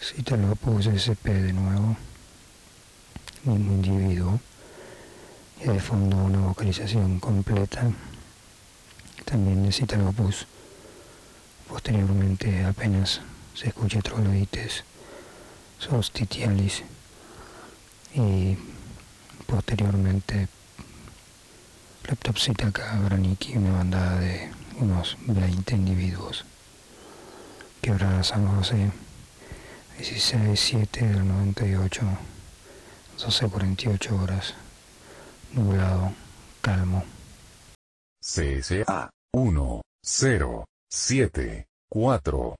Citalopus sp de nuevo, mismo individuo, y de fondo una vocalización completa, también de Citalopus. Posteriormente apenas se escucha Troglodytes solstitialis y posteriormente Leptopsittaca branniki, una bandada de unos 20 individuos. Quebrada San José, 16-7 del 98, 12:48 horas, nublado, calmo. CSA 1, 0, 7, 4.